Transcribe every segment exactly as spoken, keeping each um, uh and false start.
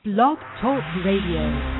Blog Talk Radio.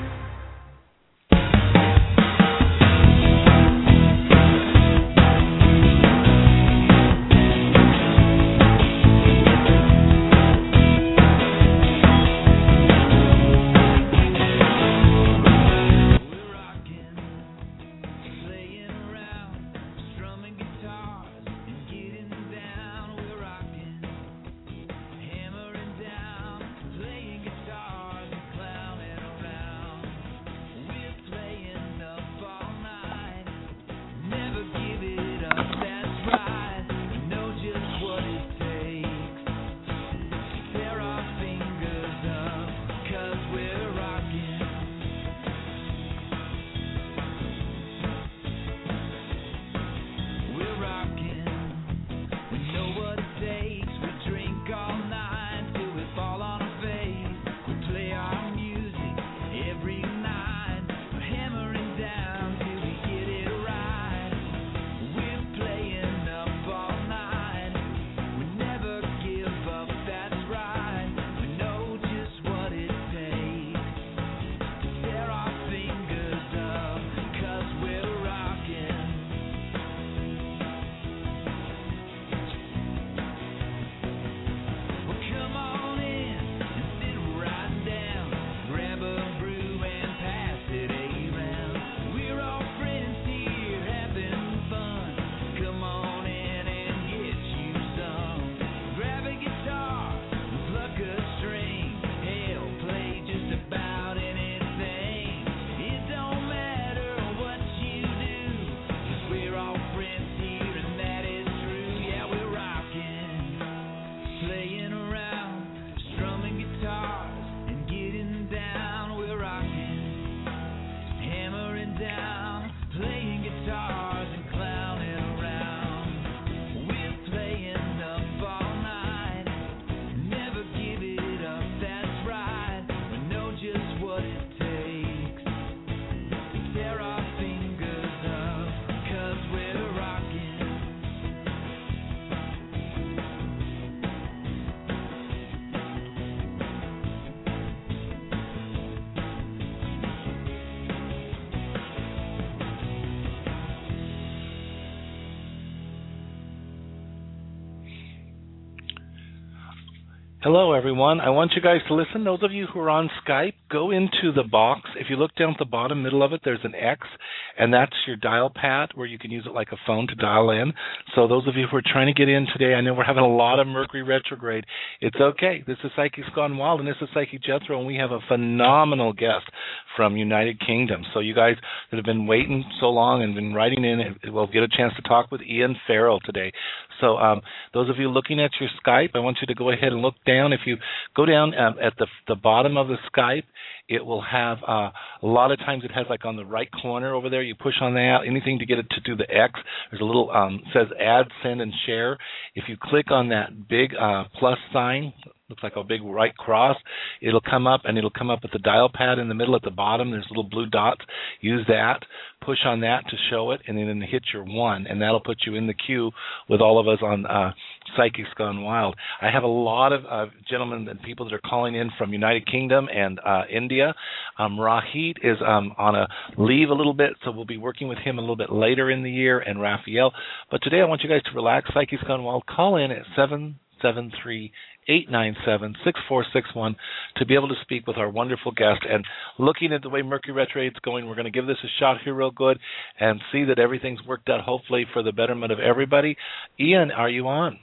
Hello, everyone. I want you guys to listen. Those of you who are on Skype, go into the box. If you look down at the bottom middle of it, there's an X, and that's your dial pad where you can use it like a phone to dial in. So those of you who are trying to get in today, I know we're having a lot of Mercury retrograde. It's okay. This is Psychics Gone Wild, and this is Psychic Jethro, and we have a phenomenal guest from United Kingdom. So you guys that have been waiting so long and been writing in, will get a chance to talk with Ian Farrell today. So um, those of you looking at your Skype, I want you to go ahead and look down. If you go down um, at the the bottom of the Skype, it will have, uh, a lot of times it has like on the right corner over there, you push on that, anything to get it to do the X, there's a little, um, says add, send, and share. If you click on that big uh, plus sign, looks like a big right cross, it'll come up, and it'll come up with the dial pad in the middle at the bottom. There's little blue dots. Use that. Push on that to show it, and then hit your one, and that'll put you in the queue with all of us on uh, Psychics Gone Wild. I have a lot of uh, gentlemen and people that are calling in from United Kingdom and uh, India. Um, Rahit is um, on a leave a little bit, so we'll be working with him a little bit later in the year, and Raphael. But today I want you guys to relax. Psychics Gone Wild. Call in at seven seven three, eight nine seven, six four six one to be able to speak with our wonderful guest. And looking at the way Mercury retrograde is going, we're going to give this a shot here real good and see that everything's worked out, hopefully, for the betterment of everybody. Ian, are you on?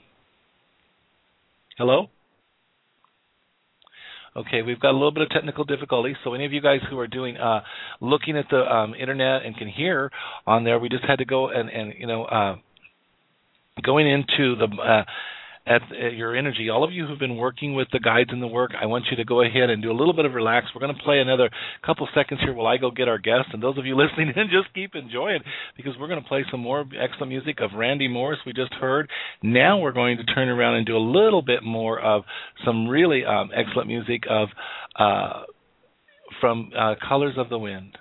Hello? Okay, we've got a little bit of technical difficulty, so any of you guys who are doing, uh, looking at the um, internet and can hear on there, we just had to go and, and you know, uh, going into the... Uh, At, at your energy, all of you who've been working with the guides and the work, I want you to go ahead and do a little bit of relax. We're going to play another couple seconds here while I go get our guest. And those of you listening in, just keep enjoying, because we're going to play some more excellent music of Randy Morris we just heard. Now we're going to turn around and do a little bit more of some really um, excellent music of uh, from uh, Colors of the Wind.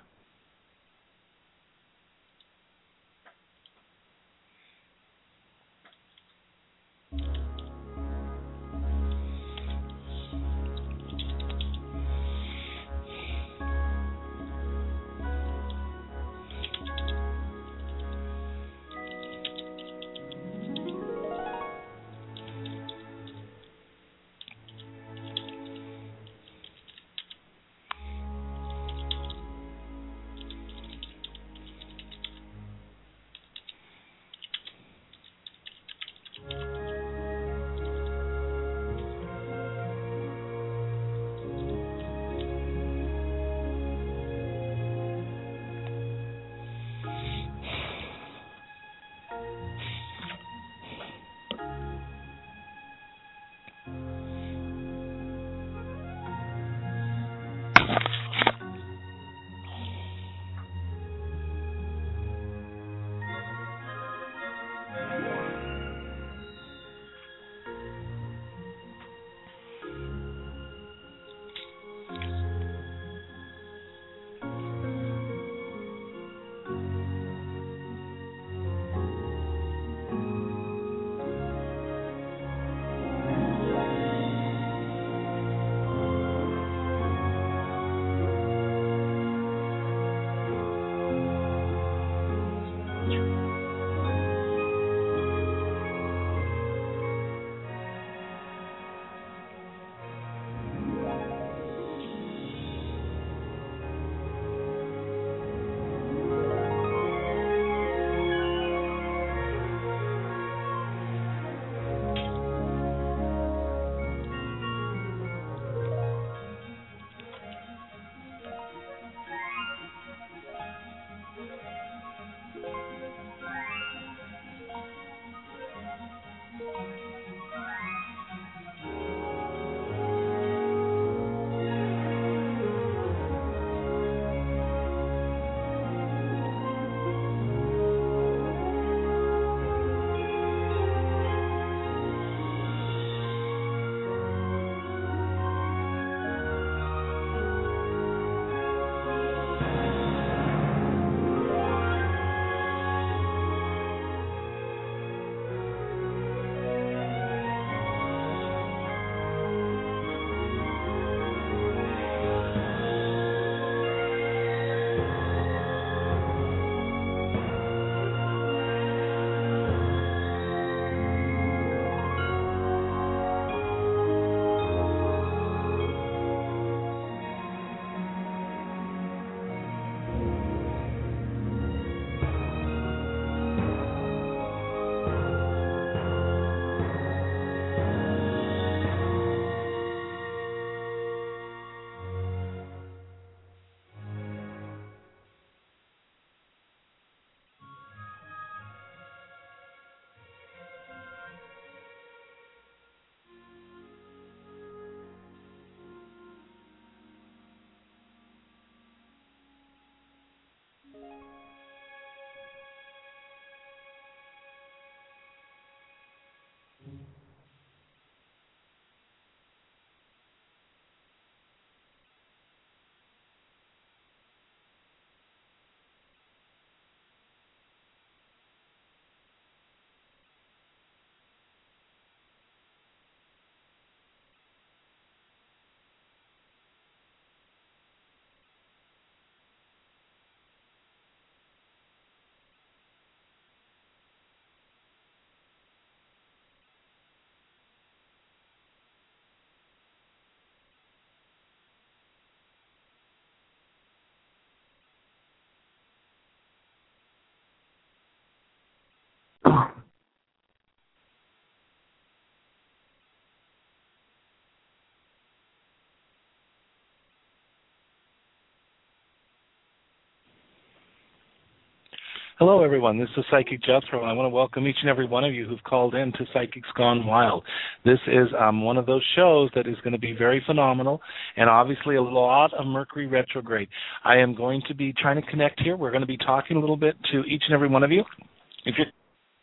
Hello, everyone. This is Psychic Jethro, and I want to welcome each and every one of you who've called in to Psychics Gone Wild. This is um, one of those shows that is going to be very phenomenal, and obviously a lot of Mercury retrograde. I am going to be trying to connect here. We're going to be talking a little bit to each and every one of you. If you're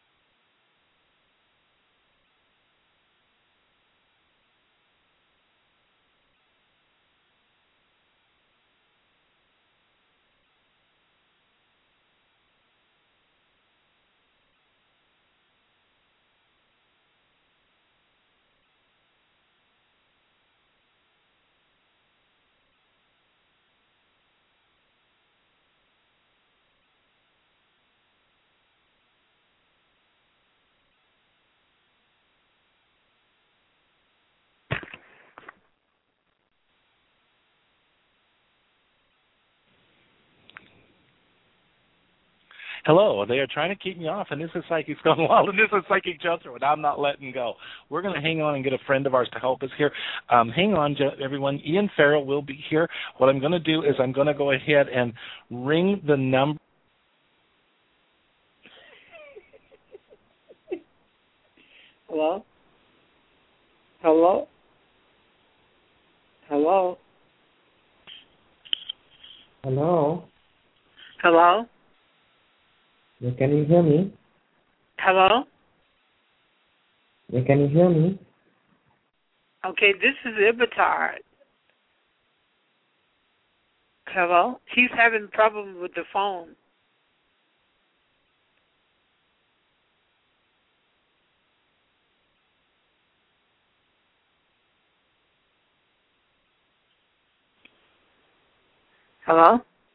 Hello, they are trying to keep me off, and this is Psychics Gone Wild, and this is Psychic Jethro, and I'm not letting go. We're going to hang on and get a friend of ours to help us here. Um, hang on, everyone. Ian Farrell will be here. What I'm going to do is I'm going to go ahead and ring the number. Hello? Hello? Hello? Hello? Hello? Yeah, can you hear me? Hello? Yeah, can you hear me? Okay, this is Ibitar. Hello? He's having problems with the phone. Hello?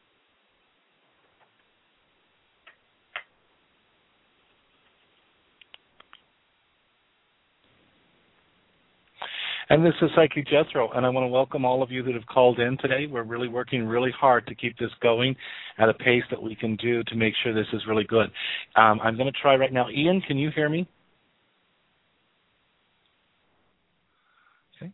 And this is Psychic Jethro, and I want to welcome all of you that have called in today. We're really working really hard to keep this going at a pace that we can do to make sure this is really good. Um, I'm going to try right now. Ian, can you hear me? Okay.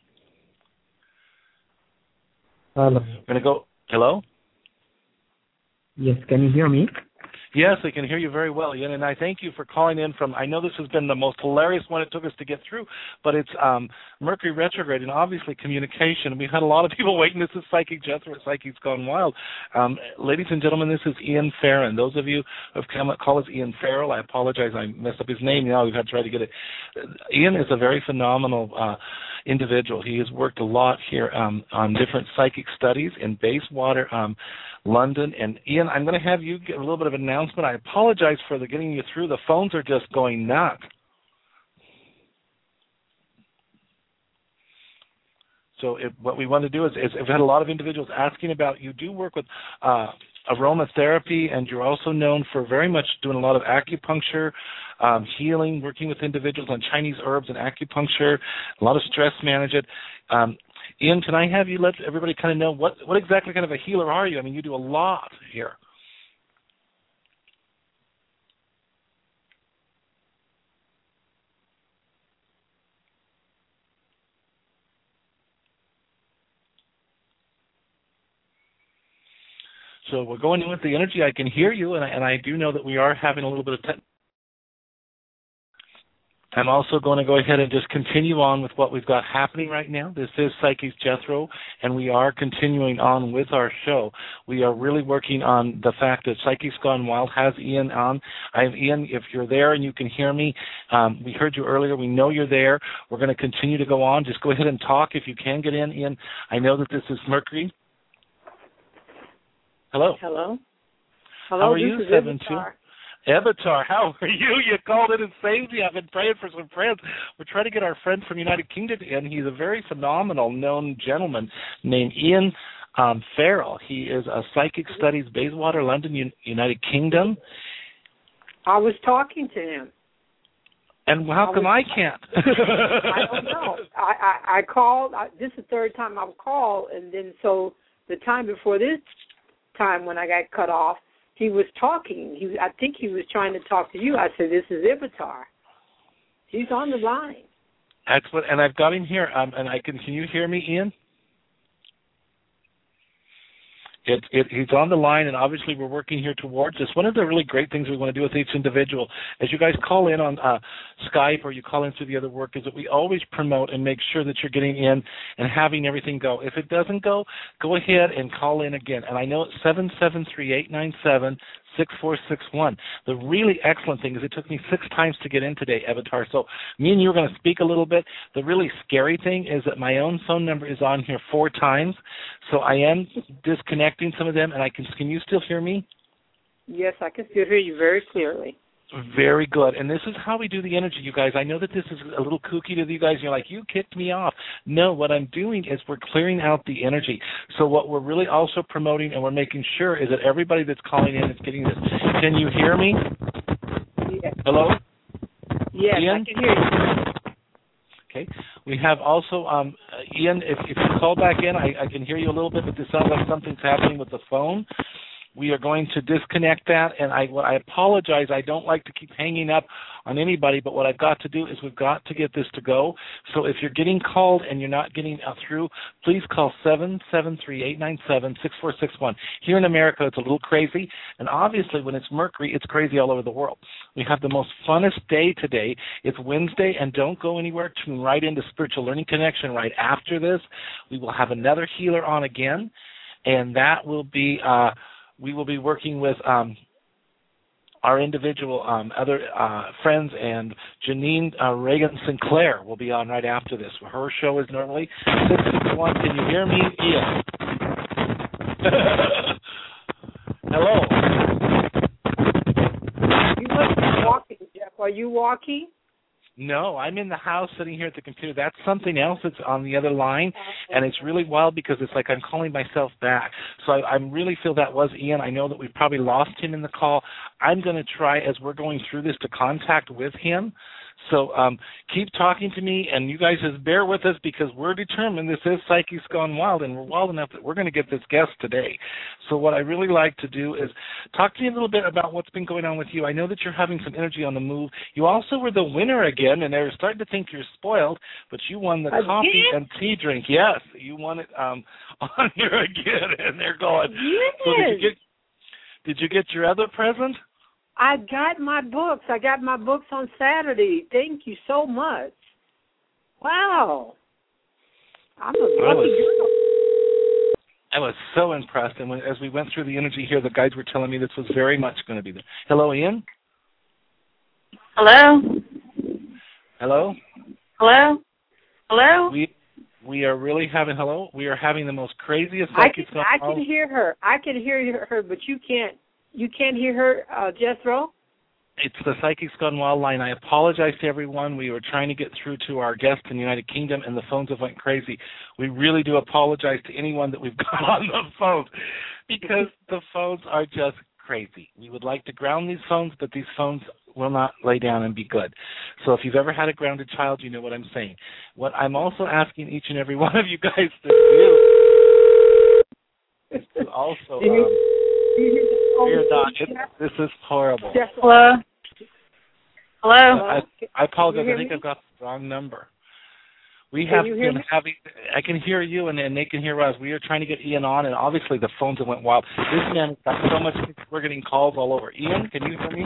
Hello. I'm going to go. Hello? Yes, can you hear me? Yes, I can hear you very well, Ian, and I thank you for calling in from, I know this has been the most hilarious one it took us to get through, but it's um, Mercury retrograde and obviously communication. We've had a lot of people waiting. This is Psychic Jethro at Psychics Gone Wild. Um, ladies and gentlemen, this is Ian Farrell. Those of you who have come call us Ian Farrell, I apologize, I messed up his name. You know, we've had to try to get it. Ian is a very phenomenal uh, individual. He has worked a lot here um, on different psychic studies in Bayswater, um, London. And Ian, I'm going to have you get a little bit of an announcement. I apologize for the getting you through. The phones are just going nuts. So if, what we want to do is, is we've had a lot of individuals asking about, you do work with uh, aromatherapy, and you're also known for very much doing a lot of acupuncture, um, healing, working with individuals on Chinese herbs and acupuncture, a lot of stress management. Um, Ian, can I have you let everybody kind of know what, what exactly kind of a healer are you? I mean, you do a lot here. So we're going in with the energy. I can hear you, and I, and I do know that we are having a little bit of tech. I'm also going to go ahead and just continue on with what we've got happening right now. This is Psychics Jethro, and we are continuing on with our show. We are really working on the fact that Psychics Gone Wild has Ian on. I have Ian, if you're there and you can hear me, um, we heard you earlier. We know you're there. We're going to continue to go on. Just go ahead and talk if you can get in, Ian. I know that this is Mercury. Hello. Hello. Hello. How are this you, is seven two? Ibitar. Avatar, how are you? You called in and saved me. I've been praying for some friends. We're trying to get our friend from United Kingdom in. He's a very phenomenal known gentleman named Ian um, Farrell. He is a psychic studies, Bayswater, London, Un- United Kingdom. I was talking to him. And how I come was, I can't? I don't know. I, I, I called. I, this is the third time I've called, and then so the time before this time when I got cut off, he was talking. He, I think he was trying to talk to you. I said, "This is Ibitar. He's on the line." Excellent. And I've got him here. Um, and I can. Can you hear me, Ian? It, it, he's on the line, and obviously we're working here towards this. One of the really great things we want to do with each individual, as you guys call in on uh, Skype or you call in through the other work, is that we always promote and make sure that you're getting in and having everything go. If it doesn't go, go ahead and call in again. And I know it's seven seven three, eight nine seven, six four six one. The really excellent thing is it took me six times to get in today, Avatar. So me and you are going to speak a little bit. The really scary thing is that my own phone number is on here four times, so I am disconnecting some of them. And I can. Can you still hear me? Yes, I can still hear you very clearly. Very good. And this is how we do the energy, you guys. I know that this is a little kooky to you guys. You're like, you kicked me off. No, what I'm doing is we're clearing out the energy. So what we're really also promoting and we're making sure is that everybody that's calling in is getting this. Can you hear me? Yes. Hello? Yes, Ian? I can hear you. Okay. We have also, um, Ian, if, if you call back in, I, I can hear you a little bit, but this sounds like something's happening with the phone. We are going to disconnect that, and I, I apologize. I don't like to keep hanging up on anybody, but what I've got to do is we've got to get this to go. So if you're getting called and you're not getting uh, through, please call seven seven three, eight nine seven, six four six one. Here in America, it's a little crazy, and obviously when it's Mercury, it's crazy all over the world. We have the most funnest day today. It's Wednesday, and don't go anywhere. Tune right into Spiritual Learning Connection right after this. We will have another healer on again, and that will be... Uh, We will be working with um, our individual um, other uh, friends, and Janine uh, Reagan Sinclair will be on right after this. Her show is normally six six one. Can you hear me, Ian? Hello. You must be walking, Jeff. Are you walking? No, I'm in the house sitting here at the computer. That's something else that's on the other line, and it's really wild because it's like I'm calling myself back. So I, I really feel that was Ian. I know that we've probably lost him in the call. I'm going to try, as we're going through this, to contact with him. So um, keep talking to me, and you guys just bear with us because we're determined this is Psyche's Gone Wild, and we're wild enough that we're going to get this guest today. So what I really like to do is talk to you a little bit about what's been going on with you. I know that you're having some energy on the move. You also were the winner again, and they're starting to think you're spoiled, but you won the Again? coffee and tea drink. Yes, you won it um, on here again, and they're going. Yes. So did you get, did you get your other present? I got my books. I got my books on Saturday. Thank you so much. Wow. I'm a lucky girl. I was so impressed, and when, as we went through the energy here, the guides were telling me this was very much going to be there. Hello, Ian? Hello? Hello? Hello? Hello? We we are really having, hello? We are having the most craziest I psychic can, I can hear her. I can hear her, but you can't. You can't hear her, uh, Jethro? It's the Psychics Gone Wild line. I apologize to everyone. We were trying to get through to our guest in the United Kingdom, and the phones have went crazy. We really do apologize to anyone that we've got on the phones because the phones are just crazy. We would like to ground these phones, but these phones will not lay down and be good. So if you've ever had a grounded child, you know what I'm saying. What I'm also asking each and every one of you guys to do is to also... Um, Dear Doc, it, this is horrible. Hello? Hello? I, I apologize. I think me? I've got the wrong number. We have Can you hear been me? having, I can hear you, and, and they can hear us. We are trying to get Ian on, and obviously the phones have went wild. This man has got so much, we're getting calls all over. Ian, can you hear me?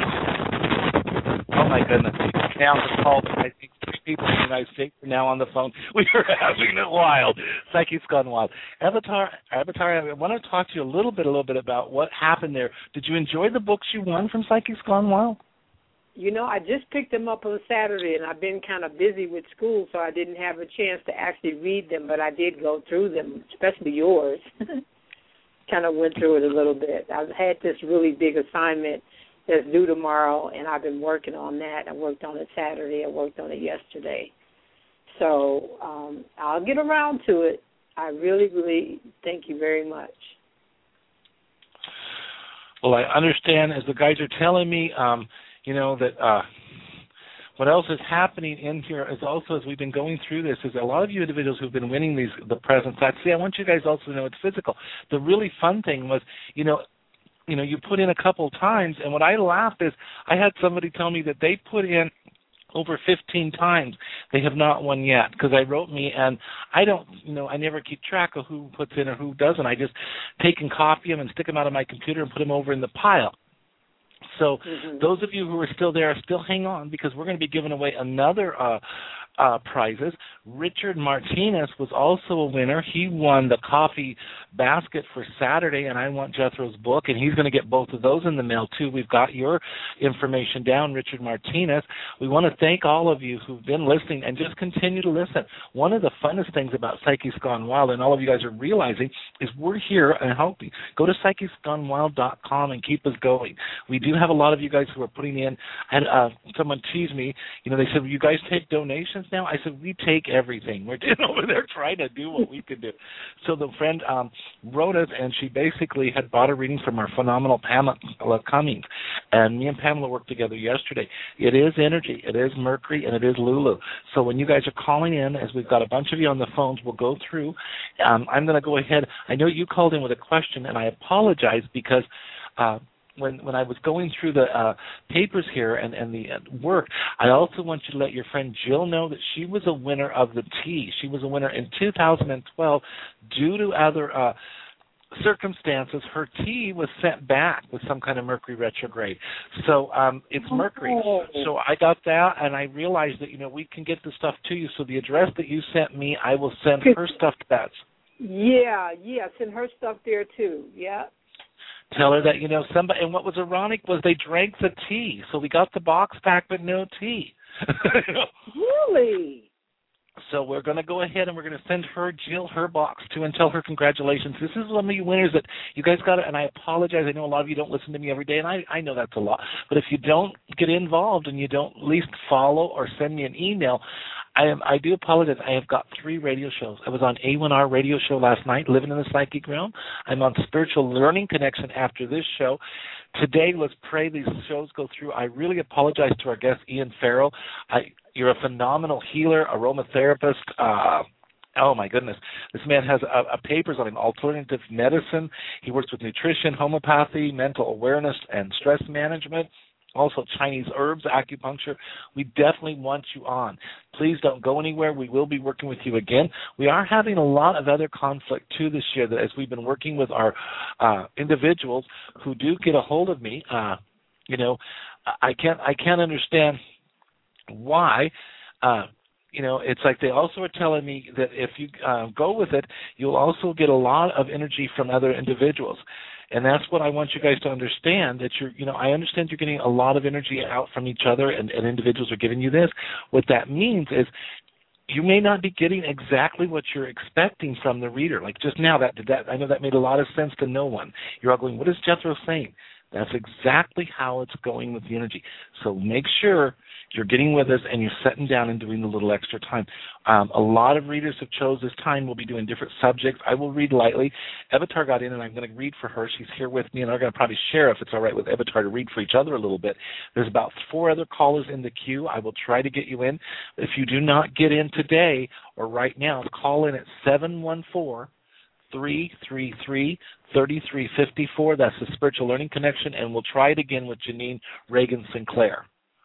Oh, my goodness. Now the call, I think three people in the United States are now on the phone. We are having it wild. Psyche's Gone Wild. Avatar, Avatar, I want to talk to you a little bit, a little bit about what happened there. Did you enjoy the books you won from Psyche's Gone Wild? You know, I just picked them up on Saturday, and I've been kind of busy with school, so I didn't have a chance to actually read them, but I did go through them, especially yours. Kind of went through it a little bit. I've had this really big assignment that's due tomorrow, and I've been working on that. I worked on it Saturday. I worked on it yesterday. So um, I'll get around to it. I really, really thank you very much. Well, I understand, as the guys are telling me, um, you know, that uh, what else is happening in here is also, as we've been going through this, is a lot of you individuals who've been winning these the presents. See, I want you guys also to know it's physical. The really fun thing was, you know, You know, you put in a couple times, and what I laughed is I had somebody tell me that they put in over fifteen times. They have not won yet because I wrote me, and I don't, you know, I never keep track of who puts in or who doesn't. I just take and copy them and stick them out of my computer and put them over in the pile. So mm-hmm. those of you who are still there, still hang on because we're going to be giving away another uh, uh, prizes. Richard Martinez was also a winner. He won the coffee basket for Saturday, and I want Jethro's book, and he's going to get both of those in the mail, too. We've got your information down, Richard Martinez. We want to thank all of you who've been listening and just continue to listen. One of the funnest things about Psyche's Gone Wild, and all of you guys are realizing, is we're here and helping. Go to psyches gone wild dot com and keep us going. We do have a lot of you guys who are putting in, and uh, someone teased me, you know, they said, well, you guys take donations now? I said, we take everything. We're over there trying to do what we can do. So the friend um, wrote us, and she basically had bought a reading from our phenomenal Pamela Cummings, and me and Pamela worked together yesterday. It is energy, it is Mercury, and it is Lulu. So when you guys are calling in, as we've got a bunch of you on the phones, we'll go through. Um, I'm going to go ahead. I know you called in with a question, and I apologize because uh, When when I was going through the uh, papers here and, and the uh, work, I also want you to let your friend Jill know that she was a winner of the tea. She was a winner in two thousand twelve. Due to other uh, circumstances, her tea was sent back with some kind of Mercury retrograde. So um, it's Mercury. So I got that, and I realized that, you know, we can get the stuff to you. So the address that you sent me, I will send her stuff to that. Yeah, yeah, send her stuff there, too. Yeah. Tell her that, you know, somebody, and what was ironic was they drank the tea. So we got the box back, but no tea. You know? Really? So we're going to go ahead and we're going to send her, Jill, her box too, and tell her congratulations. This is one of you winners that you guys got it, and I apologize. I know a lot of you don't listen to me every day, and I, I know that's a lot. But if you don't get involved and you don't at least follow or send me an email, I am. I do apologize. I have got three radio shows. I was on A one R radio show last night, Living in the Psychic Realm. I'm on Spiritual Learning Connection after this show. Today, let's pray these shows go through. I really apologize to our guest, Ian Farrell. I, you're a phenomenal healer, aromatherapist. Uh, oh, my goodness. This man has a, a papers on alternative medicine. He works with nutrition, homeopathy, mental awareness, and stress management. Also Chinese herbs, acupuncture. We definitely want you on. Please don't go anywhere. We will be working with you again. We are having a lot of other conflict, too, this year, that as we've been working with our uh, individuals who do get a hold of me. Uh, you know, I can't, I can't understand why. Uh, you know, it's like they also are telling me that if you uh, go with it, you'll also get a lot of energy from other individuals. And that's what I want you guys to understand, that you're, you know, I understand you're getting a lot of energy out from each other and, and individuals are giving you this. What that means is you may not be getting exactly what you're expecting from the reader. Like just now, that, that I know that made a lot of sense to no one. You're all going, what is Jethro saying? That's exactly how it's going with the energy. So make sure you're getting with us and you're sitting down and doing the little extra time. Um, a lot of readers have chose this time. We'll be doing different subjects. I will read lightly. Evitar got in, and I'm going to read for her. She's here with me, and I'm going to probably share, if it's all right with Evitar, to read for each other a little bit. There's about four other callers in the queue. I will try to get you in. If you do not get in today or right now, call in at seven one four, three three three, three three five four. That's the Spiritual Learning Connection, and we'll try it again with Janine Reagan Sinclair.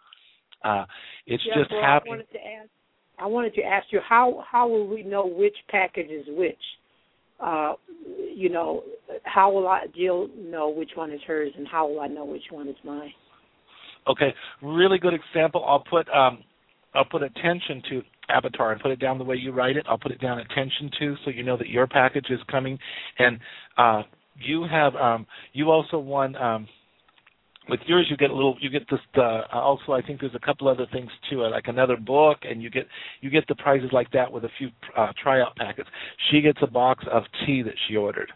Uh, it's yeah, just well, happening. I wanted to ask, I wanted to ask you, how how will we know which package is which? Uh, you know, how will I, Jill, know which one is hers, and how will I know which one is mine? Okay, really good example. I'll put um, I'll put attention to Avatar and put it down the way you write it. I'll put it down attention to, so you know that your package is coming. And uh, you have um, you also won. Um, With yours, you get a little. You get this. Uh, also, I think there's a couple other things too, uh, like another book, and you get you get the prizes like that with a few uh, tryout packets. She gets a box of tea that she ordered.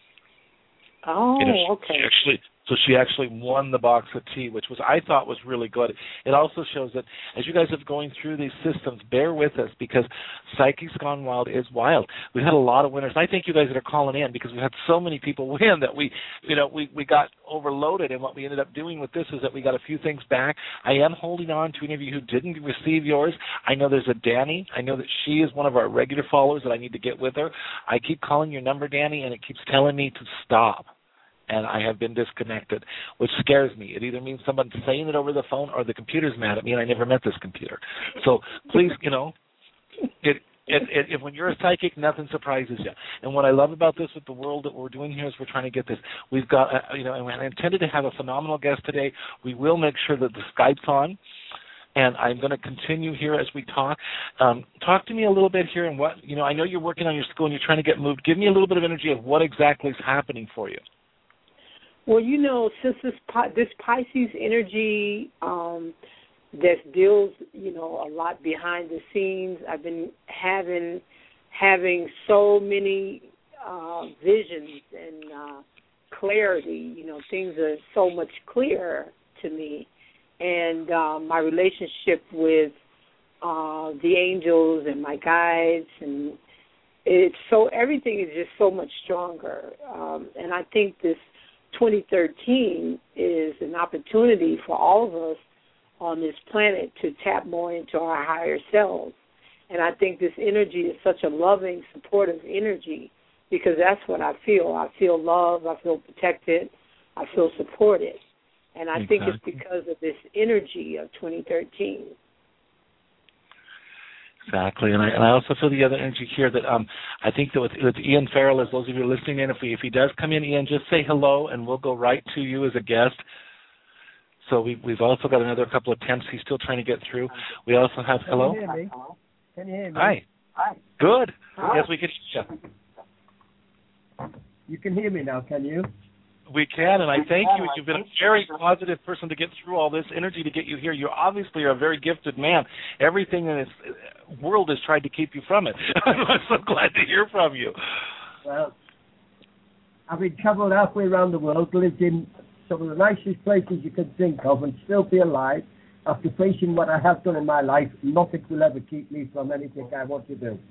Oh, you know, she, okay. She actually, so she actually won the box of tea, which was I thought was really good. It also shows that as you guys are going through these systems, bear with us, because Psyche's Gone Wild is wild. We've had a lot of winners. I thank you guys that are calling in, because we've had so many people win that we, you know, we, we got overloaded. And what we ended up doing with this is that we got a few things back. I am holding on to any of you who didn't receive yours. I know there's a Danny. I know that she is one of our regular followers that I need to get with her. I keep calling your number, Danny, and it keeps telling me to stop. and I have been disconnected, which scares me. It either means someone's saying it over the phone or the computer's mad at me and I never met this computer. So please, you know, it, it, it, if when you're a psychic, nothing surprises you. And what I love about this with the world that we're doing here is we're trying to get this. We've got, uh, you know, and I intended to have a phenomenal guest today. We will make sure that the Skype's on. And I'm going to continue here as we talk. Um, talk to me a little bit here, and what you know. I know you're working on your school and you're trying to get moved. Give me a little bit of energy of what exactly is happening for you. Well, you know, since this this Pisces energy um, that deals, you know, a lot behind the scenes, I've been having having so many uh, visions and uh, clarity. You know, things are so much clearer to me. And um, my relationship with uh, the angels and my guides, and it's so everything is just so much stronger. Um, and I think this twenty thirteen is an opportunity for all of us on this planet to tap more into our higher selves. And I think this energy is such a loving, supportive energy because that's what I feel. I feel love. I feel protected. I feel supported. And I exactly. think it's because of this energy of twenty thirteen. Exactly, and I and I also feel the other energy here that um I think that with, with Ian Farrell, as those of you are listening in, if we, if he does come in, Ian, just say hello, and we'll go right to you as a guest. So we we've also got another couple of attempts. He's still trying to get through. We also have hello. Can you hear me? Can you hear me? Hi. Hi. Good. Hi. Yes, we can hear you. You can hear me now, can you? We can, and I thank you. You've been a very positive person to get through all this energy to get you here. You obviously are a very gifted man. Everything in this world has tried to keep you from it. I'm so glad to hear from you. Well, having travelled halfway around the world, lived in some of the nicest places you can think of, and still be alive, after facing what I have done in my life, nothing will ever keep me from anything I want to do.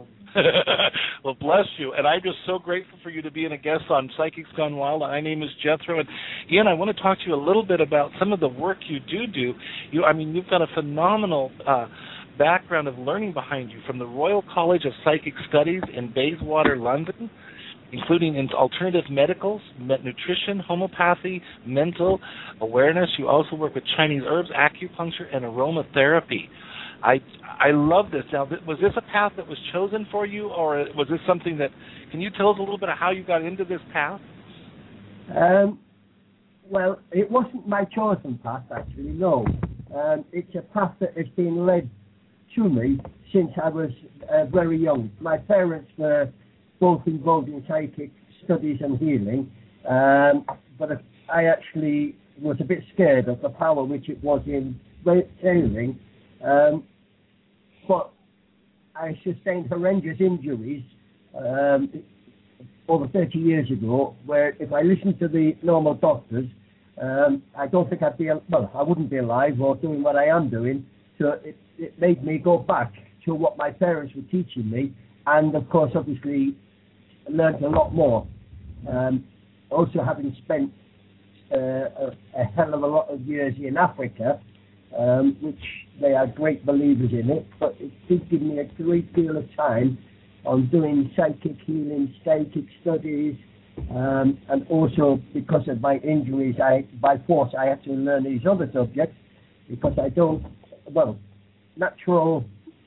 Well, bless you. And I'm just so grateful for you to be in a guest on Psychics Gone Wild. My name is Jethro. And, Ian, I want to talk to you a little bit about some of the work you do do. You, I mean, you've got a phenomenal uh, background of learning behind you from the Royal College of Psychic Studies in Bayswater, London, including in alternative medicals, nutrition, homeopathy, mental awareness. You also work with Chinese herbs, acupuncture, and aromatherapy. I I love this. Now, was this a path that was chosen for you, or was this something that, can you tell us a little bit of how you got into this path? Um, well, it wasn't my chosen path, actually, no. Um, it's a path that has been led to me since I was uh, very young. My parents were both involved in psychic studies and healing, um, but I actually was a bit scared of the power which it was in healing. Um, but I sustained horrendous injuries um, over thirty years ago, where if I listened to the normal doctors, um, I don't think I'd be, well, I wouldn't be alive or doing what I am doing. So it, it made me go back to what my parents were teaching me, and of course, obviously, learned a lot more. Um, also, having spent uh, a, a hell of a lot of years in Africa, um, which they are great believers in it, but it did give me a great deal of time on doing psychic healing, psychic studies, um, and also because of my injuries, I by force I had to learn these other subjects because I don't, well, natural.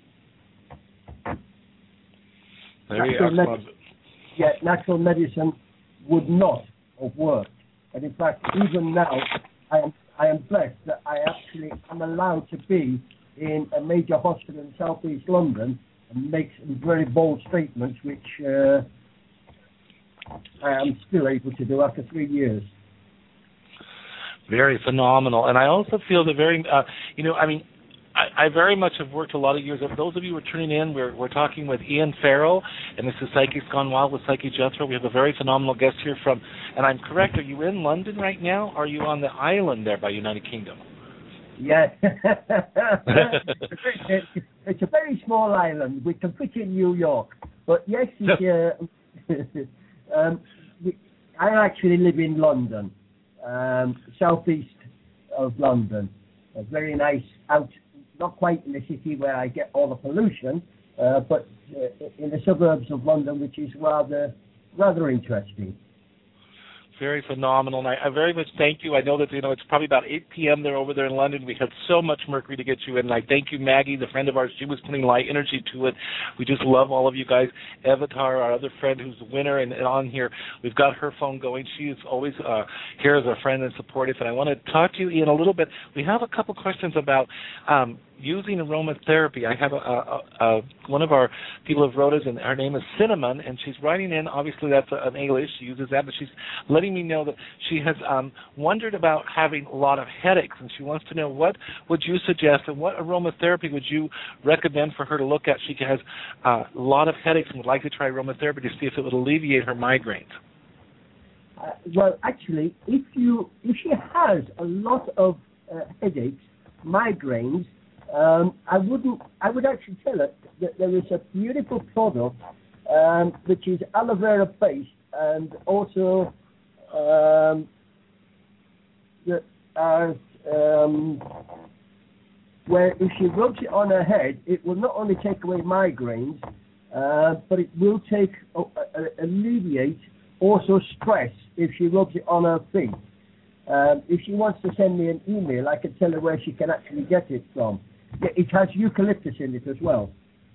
There you natural go. Med- yeah, natural medicine would not have worked, and in fact, even now, I am I am blessed that I actually am allowed to be in a major hospital in southeast London and make some very bold statements, which uh, I am still able to do after three years. Very phenomenal. And I also feel that very, uh, you know, I mean, I, I very much have worked a lot of years. If those of you who are tuning in, we're, we're talking with Ian Farrell, and this is Psychics Gone Wild with Psychic Jethro. We have a very phenomenal guest here from, and I'm correct, are you in London right now, or are you on the island there by United Kingdom? Yeah. It's a very small island. We can fit in New York. But yes, it's, uh, um, we, I actually live in London, um, southeast of London. A very nice out, not quite in the city where I get all the pollution, uh, but uh, in the suburbs of London, which is rather rather interesting. Very phenomenal. And I, I very much thank you. I know that, you know, it's probably about eight p.m. there over there in London. We had so much mercury to get you in. And I thank you, Maggie, the friend of ours. She was putting light energy to it. We just love all of you guys. Avatar, our other friend who's the winner and, and on here, we've got her phone going. She is always uh, here as a friend and supportive. And I want to talk to you, Ian, a little bit. We have a couple questions about um, using aromatherapy. I have a, a, a, one of our people have wrote us, and her name is Cinnamon, and she's writing in. Obviously, that's a, an English. She uses that, but she's letting me know that she has um, wondered about having a lot of headaches, and she wants to know what would you suggest and what aromatherapy would you recommend for her to look at. She has uh, a lot of headaches and would like to try aromatherapy to see if it would alleviate her migraines. Uh, well, actually, if you if she has a lot of uh, headaches, migraines, um, I wouldn't. I would actually tell her that there is a beautiful product um, which is aloe vera based, and also um, that has um, where if she rubs it on her head, it will not only take away migraines, uh, but it will take uh, uh, alleviate also stress if she rubs it on her feet. Um, if she wants to send me an email, I can tell her where she can actually get it from. It has eucalyptus in it as well.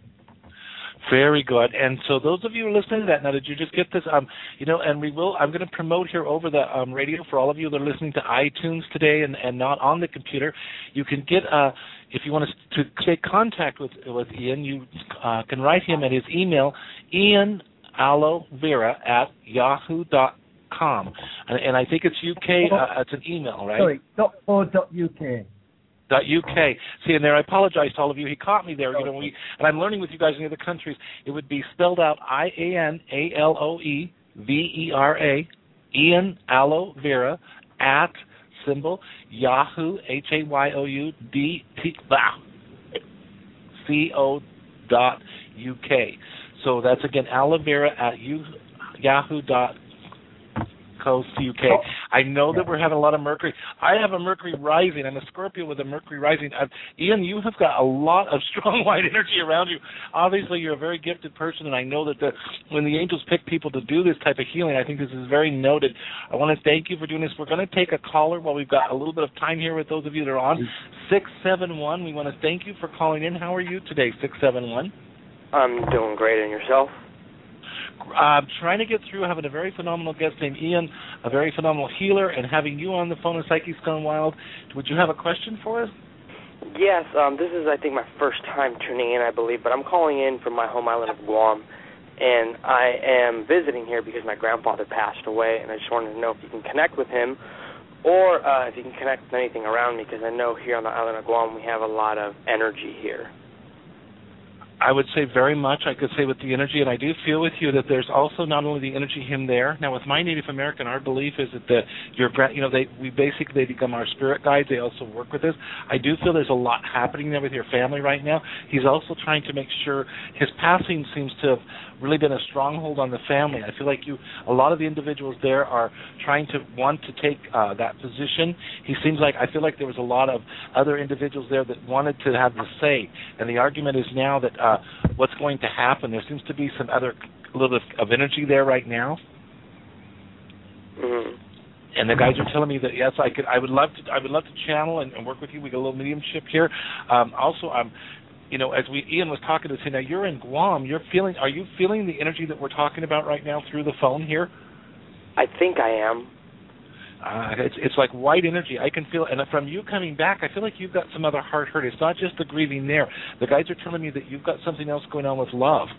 Very good. And so those of you who are listening to that, now did you just get this? Um, you know, and we will, I'm going to promote here over the um, radio for all of you that are listening to iTunes today and, and not on the computer. You can get, uh, if you want to, to take contact with, with Ian, you uh, can write him at his email, Ian Aloe Vera at yahoo dot com. And, and I think it's U K, uh, it's an email, right? Sorry, dot o dot U K. Dot U K. See, and there, I apologize to all of you. He caught me there. You know, we, and I'm learning with you guys in the other countries. It would be spelled out I A N A L O E V E R A, Ian Aloe Vera, at symbol Yahoo, H A Y O U D T, C O dot U K. So that's, again, aloe vera at you, yahoo dot co dot U K. I know that we're having a lot of Mercury. I have a Mercury rising. I'm a Scorpio with a Mercury rising. I've, Ian, you have got a lot of strong white energy around you. Obviously, you're a very gifted person, and I know that the, when the angels pick people to do this type of healing, I think this is very noted. I want to thank you for doing this. We're going to take a caller while we've got a little bit of time here with those of you that are on. six seven one. We want to thank you for calling in. How are you today, six seven one? I'm doing great, and yourself? I'm trying to get through having a very phenomenal guest named Ian, a very phenomenal healer, and having you on the phone with Psyche's Gone Wild. Would you have a question for us? Yes, um, this is, I think, my first time tuning in, I believe, but I'm calling in from my home island of Guam, and I am visiting here because my grandfather passed away, and I just wanted to know if you can connect with him or uh, if you can connect with anything around me, because I know here on the island of Guam we have a lot of energy here. I would say very much. I could say with the energy, and I do feel with you that there's also not only the energy him there. Now, with my Native American, our belief is that the your you know they we basically they become our spirit guides. They also work with us. I do feel there's a lot happening there with your family right now. He's also trying to make sure his passing seems to have really been a stronghold on the family. I feel like you a lot of the individuals there are trying to want to take uh, that position. He seems like I feel like there was a lot of other individuals there that wanted to have the say, and the argument is now that. Uh, Uh, what's going to happen? There seems to be some other little bit of energy there right now, mm-hmm. and the guys are telling me that yes, I could. I would love to. I would love to channel and, and work with you. We got a little mediumship here. Um, also, I'm, you know, as we Ian was talking to us, now you're in Guam. You're feeling. Are you feeling the energy that we're talking about right now through the phone here? I think I am. Uh, it's it's like white energy. I can feel, and from you coming back, I feel like you've got some other heart hurt. It's not just the grieving there. The guys are telling me that you've got something else going on with love.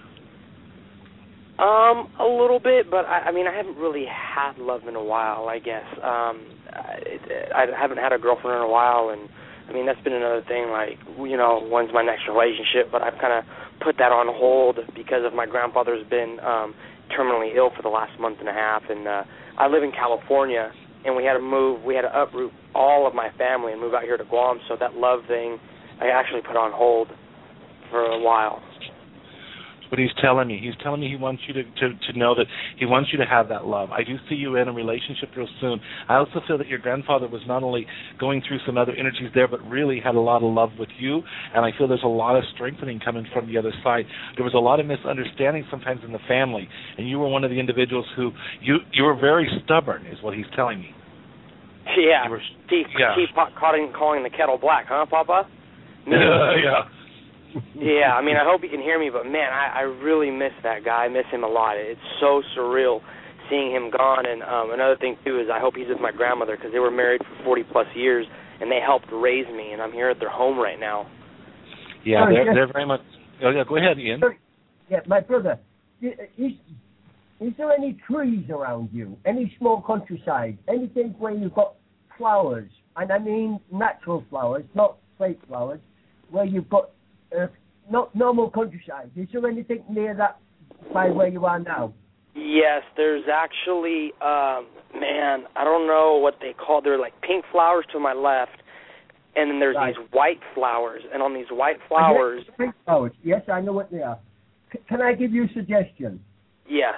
Um, a little bit, but I, I mean, I haven't really had love in a while, I guess. Um, I, I haven't had a girlfriend in a while, and I mean, that's been another thing, like, you know, when's my next relationship, but I've kind of put that on hold because of my grandfather's been um, terminally ill for the last month and a half, and uh, I live in California, and we had to move, we had to uproot all of my family and move out here to Guam, so that love thing I actually put on hold for a while. what he's telling me. He's telling me he wants you to, to, to know that he wants you to have that love. I do see you in a relationship real soon. I also feel that your grandfather was not only going through some other energies there, but really had a lot of love with you, and I feel there's a lot of strengthening coming from the other side. There was a lot of misunderstanding sometimes in the family, and you were one of the individuals who, you, you were very stubborn, is what he's telling me. Yeah, were, keep, yeah. keep calling, calling the kettle black, huh, Papa? Yeah, yeah. Yeah, I mean, I hope you can hear me, but man, I, I really miss that guy. I miss him a lot. It's so surreal seeing him gone. And um, another thing, too, is I hope he's with my grandmother because they were married for forty-plus years, and they helped raise me, and I'm here at their home right now. Yeah, they're, they're very much... Oh, yeah, go ahead, Ian. Yeah, my brother, is, is there any trees around you? Any small countryside? Anything where you've got flowers? And I mean natural flowers, not fake flowers, where you've got... Uh, not normal countryside. Is there anything near that by where you are now? Yes, there's actually, um, man, I don't know what they call. They're like pink flowers to my left, and then there's right. these white flowers. And on these white flowers, yes, pink flowers. Yes, I know what they are. C- can I give you a suggestion? Yes.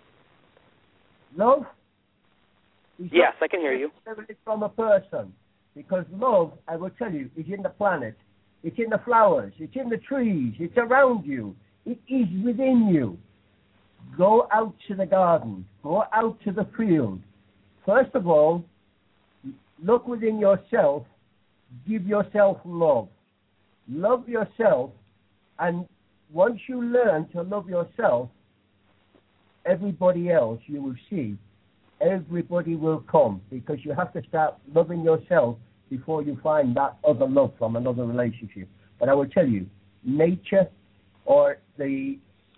Love? Is yes, I can hear you. From a person, because love, I will tell you, is in the planet. It's in the flowers. It's in the trees. It's around you. It is within you. Go out to the garden. Go out to the field. First of all, look within yourself. Give yourself love. Love yourself. And once you learn to love yourself, everybody else you will see, everybody will come, because you have to start loving yourself before you find that other love from another relationship. But I will tell you, nature or the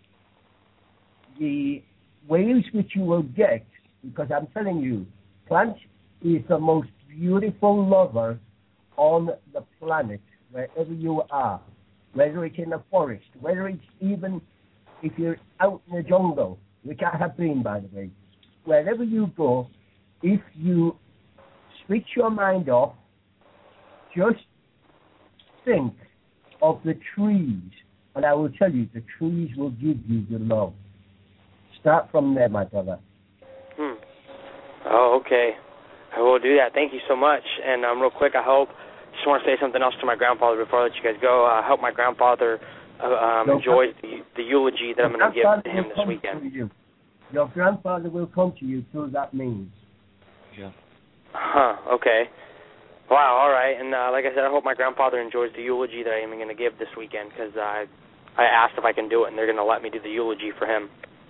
the ways which you will get, because I'm telling you, plant is the most beautiful lover on the planet, wherever you are, whether it's in the forest, whether it's even if you're out in the jungle, which I have been, by the way. Wherever you go, if you switch your mind off, just think of the trees, and I will tell you, the trees will give you the love. Start from there, my brother. Hmm. Oh, okay. I will do that. Thank you so much. And um, real quick, I hope, just want to say something else to my grandfather before I let you guys go. I hope my grandfather uh, um, no, enjoys the, the eulogy that I'm going to give to him this weekend. You. Your grandfather will come to you through that means. Yeah. Huh, okay. Wow, all right. And uh, like I said, I hope my grandfather enjoys the eulogy that I'm going to give this weekend, because I, I asked if I can do it, and they're going to let me do the eulogy for him.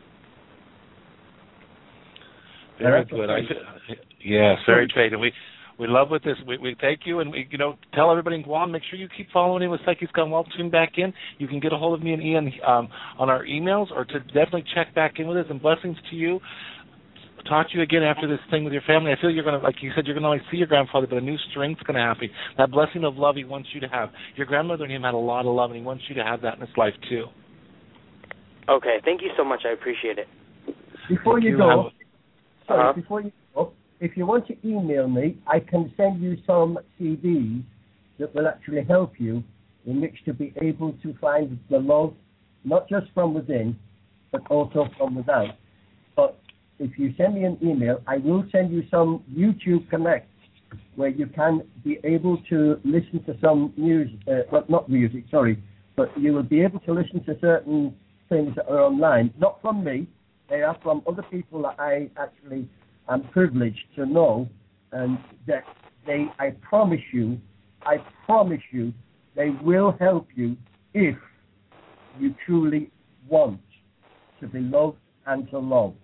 Very good. I, yes, very great. And we, we love with this. We, we thank you, and we, you know, tell everybody in Guam, make sure you keep following in with Psychics Gone Wild. Tune back in. You can get a hold of me and Ian um, on our emails, or to definitely check back in with us. And blessings to you. Talk to you again after this thing with your family. I feel you're going to, like you said, you're going to only see your grandfather, but a new strength's going to happen. That blessing of love he wants you to have. Your grandmother and him had a lot of love, and he wants you to have that in his life too. Okay, thank you so much. I appreciate it. Before you, you go, have, sorry, uh-huh. before you go, if you want to email me, I can send you some C Ds that will actually help you in which to be able to find the love, not just from within, but also from without. But if you send me an email, I will send you some YouTube Connect where you can be able to listen to some music, uh, well, not music, sorry, but you will be able to listen to certain things that are online, not from me, they are from other people that I actually am privileged to know, and that they, I promise you, I promise you, they will help you if you truly want to be loved and to love.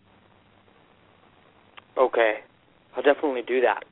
Okay. I'll definitely do that.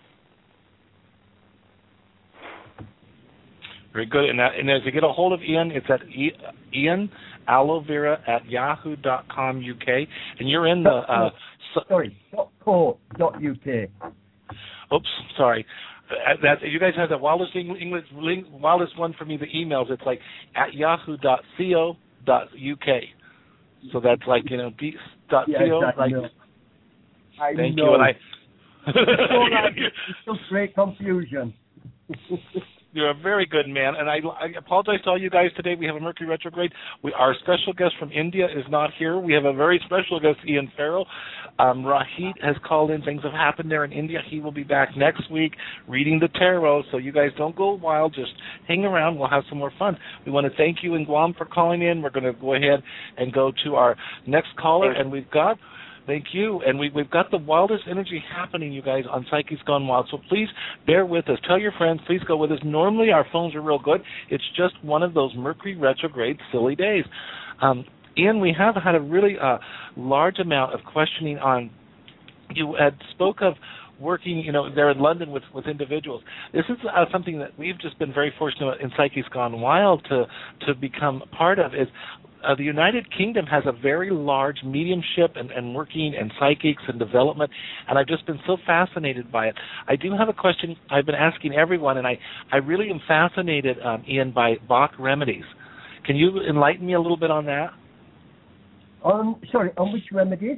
Very good. And, that, and as you get a hold of Ian, it's at e, Ian Aloe Vera at yahoo dot com U K. And you're in the... Uh, so, sorry, dot co dot U K. Oops, sorry. Uh, that, you guys have the wildest English, wildest one for me, the emails. It's like at yahoo dot co dot U K. So that's like, you know, b dot yeah, co, exactly. like... I Thank know. you, and I. It's so like, it's so great confusion. You're a very good man, and I, I apologize to all you guys today. We have a Mercury retrograde. We, our special guest from India is not here. We have a very special guest, Ian Farrell. Um, Rahit has called in. Things have happened there in India. He will be back next week reading the tarot, so you guys don't go wild. Just hang around. We'll have some more fun. We want to thank you in Guam for calling in. We're going to go ahead and go to our next caller, and we've got... Thank you. And we, we've got the wildest energy happening, you guys, on Psyche's Gone Wild. So please bear with us. Tell your friends. Please go with us. Normally our phones are real good. It's just one of those Mercury retrograde silly days. Um, Ian, we have had a really uh, large amount of questioning on, you had spoke of working, you know, there in London with, with individuals. This is uh, something that we've just been very fortunate in Psyche's Gone Wild to, to become part of is Uh, the United Kingdom has a very large mediumship and, and working and psychics and development, and I've just been so fascinated by it. I do have a question I've been asking everyone, and I, I really am fascinated, um, Ian, by Bach remedies. Can you enlighten me a little bit on that? On sorry, on which remedies?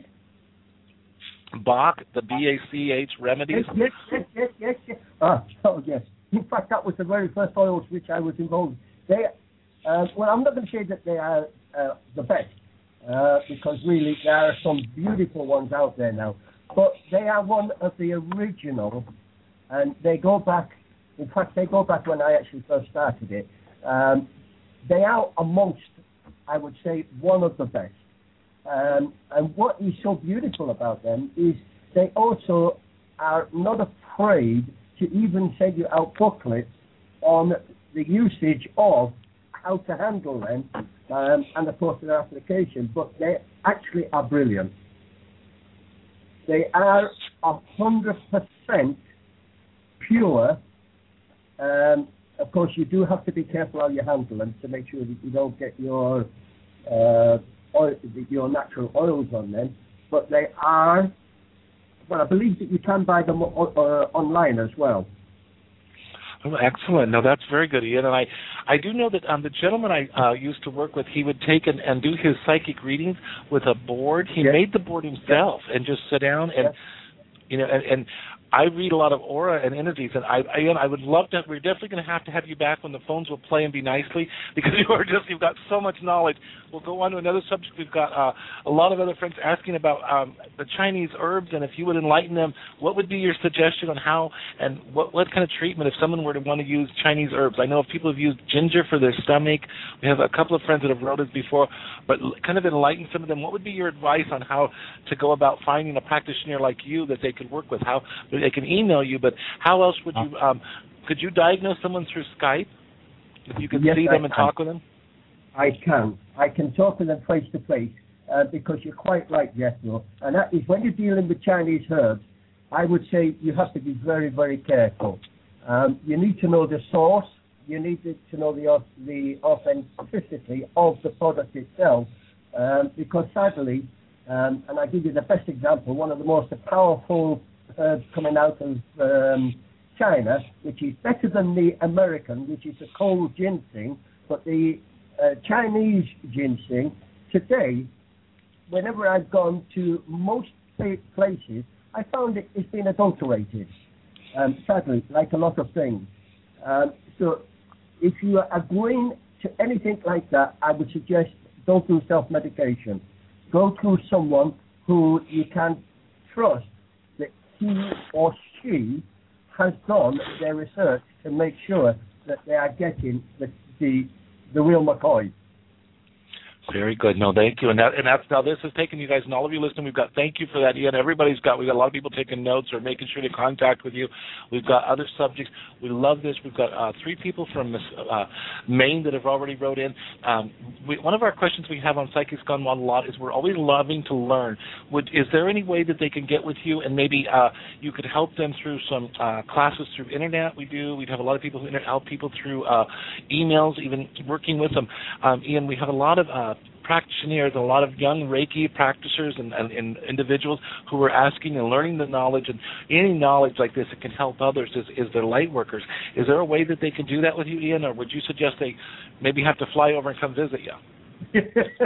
Bach, the B A C H remedies? Yes, yes, yes, yes, yes. Ah, oh, yes. In fact, that was the very first oils which I was involved. They, uh, well, I'm not going to say that they are uh, the best, uh, because really there are some beautiful ones out there now. But they are one of the original, and they go back, in fact, they go back when I actually first started it. Um, they are amongst, I would say, one of the best. Um, and what is so beautiful about them is they also are not afraid to even send you out booklets on the usage of how to handle them, um, and of course their application. But they actually are brilliant. They are a hundred percent pure. Um, of course, you do have to be careful how you handle them to make sure that you don't get your uh, oil, your natural oils on them. But they are. Well, I believe that you can buy them uh, online as well. Oh, excellent. No, that's very good, Ian. And I, I do know that um, the gentleman I uh, used to work with, he would take and, and do his psychic readings with a board. He yes. made the board himself yes. and just sit down and, yes. you know, and, and I read a lot of aura and energies, and I, Ian, I would love to. We're definitely going to have to have you back when the phones will play and be nicely, because you are just you've got so much knowledge. We'll go on to another subject. We've got uh, a lot of other friends asking about um, the Chinese herbs, and if you would enlighten them, what would be your suggestion on how and what what kind of treatment if someone were to want to use Chinese herbs? I know if people have used ginger for their stomach. We have a couple of friends that have wrote us before, but kind of enlighten some of them. What would be your advice on how to go about finding a practitioner like you that they could work with? How they can email you, but how else would you, um, could you diagnose someone through Skype? If you could yes, see them I and can. talk with them? I can. I can talk with them face to face, uh, because you're quite right, Jethro. And that is when you're dealing with Chinese herbs, I would say you have to be very, very careful. Um, you need to know the source. You need to know the, the authenticity of the product itself, um, because sadly, um, and I give you the best example, one of the most powerful herbs coming out of um, China, which is better than the American, which is the cold ginseng, but the uh, Chinese ginseng, today, whenever I've gone to most places, I found it, it's been adulterated, um, sadly, like a lot of things. Um, so if you are going to anything like that, I would suggest don't do self-medication. Go to someone who you can trust that he or she has done their research to make sure that they are getting the the, the real McCoy. Very good. No, thank you. And that, and that's now this has taken you guys and all of you listening. We've got thank you for that, Ian. Everybody's got we've got a lot of people taking notes or making sure to contact with you. We've got other subjects. We love this. We've got uh, three people from uh, Maine that have already wrote in. Um, we, one of our questions we have on Psychics Gone Wild a lot is we're always loving to learn. Would is there any way that they can get with you and maybe uh, you could help them through some uh, classes through internet? We do. We'd have a lot of people who help people through uh, emails, even working with them. Um, Ian, we have a lot of uh, practitioners, a lot of young Reiki practitioners and, and, and individuals who are asking and learning the knowledge, and any knowledge like this that can help others is, is their light workers. Is there a way that they can do that with you, Ian, or would you suggest they maybe have to fly over and come visit you?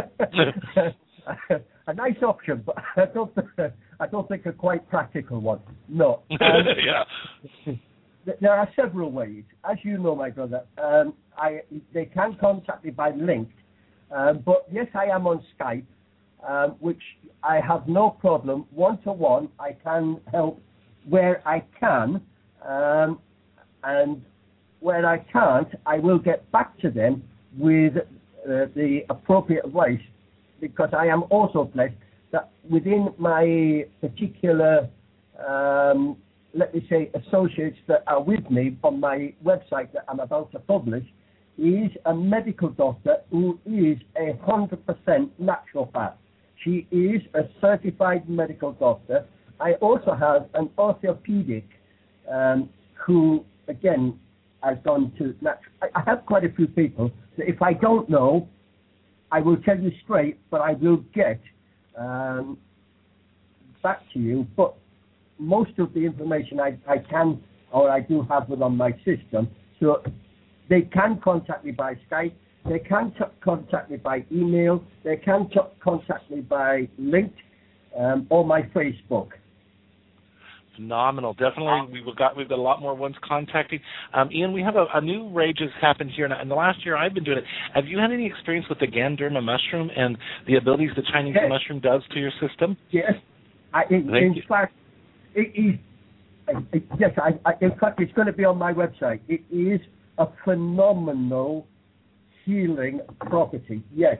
A nice option, but I don't, I don't think a quite practical one. No. Um, yeah. th- there are several ways. As you know, my brother, um, I they can contact me by link, um, but yes, I am on Skype, um, which I have no problem. One-to-one, I can help where I can, um, and where I can't, I will get back to them with uh, the appropriate advice, because I am also blessed that within my particular, um, let me say, associates that are with me on my website that I'm about to publish, is a medical doctor who is a one hundred percent naturopath. She is a certified medical doctor. I also have an orthopedic um, who, again, has gone to natural. I have quite a few people that if I don't know, I will tell you straight, but I will get um, back to you. But most of the information I, I can or I do have it on my system. So they can contact me by Skype. They can t- contact me by email. They can t- contact me by link um, or my Facebook. Phenomenal. Definitely, we've got we've got a lot more ones contacting. Um, Ian, we have a, a new rage has happened here, and in the last year I've been doing it. Have you had any experience with the Ganderma mushroom and the abilities the Chinese yes. mushroom does to your system? Yes. I, in in fact, it is. It, yes, I, I, in fact, it's going to be on my website. It is a phenomenal healing property. Yes,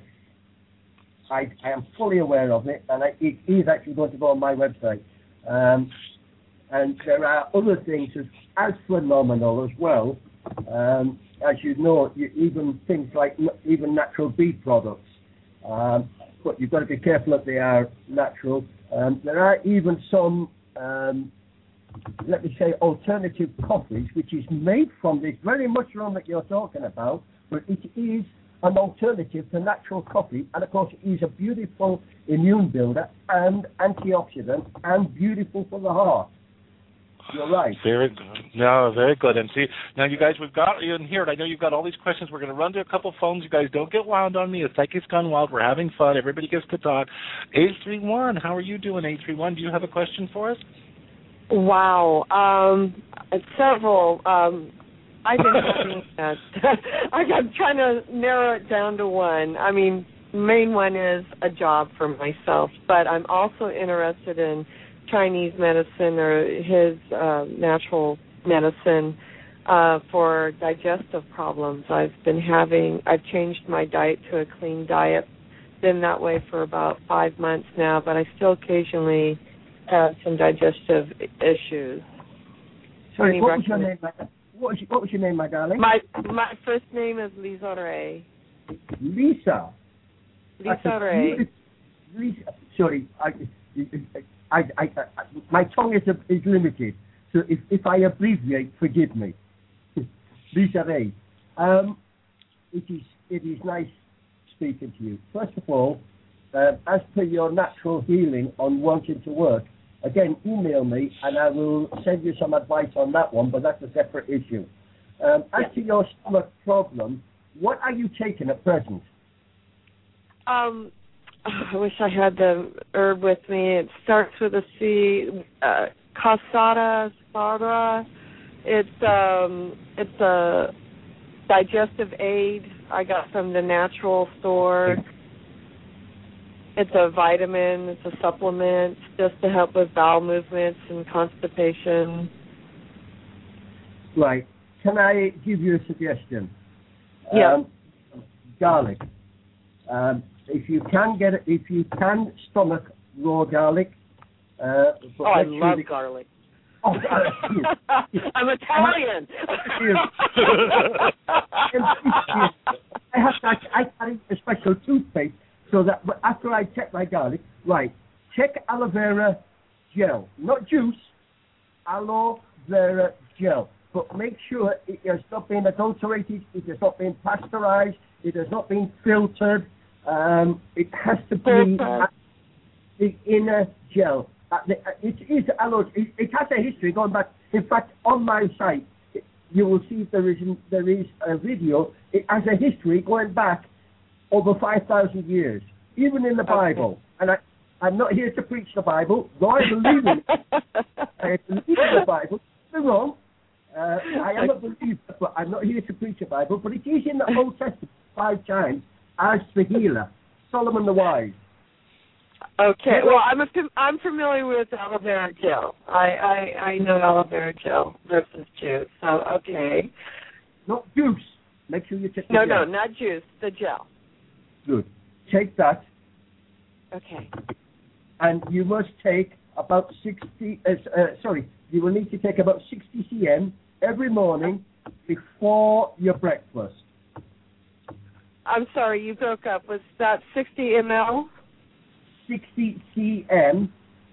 I, I am fully aware of it, and I, it is actually going to go on my website. Um, And there are other things as, as phenomenal as well. Um, as you know, you, even things like n- even natural beef products. Um, but you've got to be careful that they are natural. Um, there are even some, um, let me say, alternative coffees, which is made from this very mushroom that you're talking about, but it is an alternative to natural coffee. And, of course, it is a beautiful immune builder and antioxidant and beautiful for the heart. You're right. Very good. No, very good. And see, now you guys, we've got you in here. I know you've got all these questions. We're going to run to a couple phones. You guys don't get wild on me. The psychic's gone wild. We're having fun. Everybody gets to talk. eight three one, how are you doing, eight three one? Do you have a question for us? Wow. Um, several. Um, I've been having that. I'm trying to narrow it down to one. I mean, main one is a job for myself, but I'm also interested in Chinese medicine or his uh, natural medicine uh, for digestive problems. I've been having, I've changed my diet to a clean diet, been that way for about five months now, but I still occasionally have some digestive issues. Sorry, what was your name, my, what was, your, what was your name, my darling? My my first name is Lisa Ray. Lisa? Lisa Ray. Lisa, sorry, I... I, I, I, my tongue is, is limited, so if, if I abbreviate, forgive me. Lisa Ray, um, it is it is nice speaking to you. First of all, uh, as per your natural healing on wanting to work, again, email me and I will send you some advice on that one, but that's a separate issue. Um, as yeah. to your stomach problem, what are you taking at present? Um. I wish I had the herb with me. It starts with a C, uh, Cassata sabra. It's um, it's a digestive aid I got from the natural store. It's a vitamin. It's a supplement just to help with bowel movements and constipation. Right. Can I give you a suggestion? Yeah. Um, garlic. Um, If you can get it, if you can stomach raw garlic. Uh, oh, I love the, garlic. Oh, I'm Italian. I have to, I, I carry a special toothpaste so that after I check my garlic, right, check aloe vera gel, not juice, aloe vera gel. But make sure it has not been adulterated, it has not been pasteurized, it has not been filtered. Um, it has to be at the inner gel. At the, it is aloe. It, it has a history going back. In fact, on my site, it, you will see there is there is a video. It has a history going back over five thousand years, even in the Bible. And I, I'm not here to preach the Bible, though I believe in it. I believe in the Bible. You're wrong. Uh, I am a believer, but I'm not here to preach the Bible, but it is in the Old Testament five times as the healer, Solomon the Wise. Okay, well, I'm a, I'm familiar with aloe vera gel. I, I, I know aloe vera gel versus juice, so okay. Not juice. Make sure you take the No, gel. no, not juice, the gel. Good. Take that. Okay. And you must take about sixty, uh, uh, sorry, you will need to take about sixty centimeters every morning before your breakfast. I'm sorry, you broke up. Was that sixty milliliters? sixty centimeters.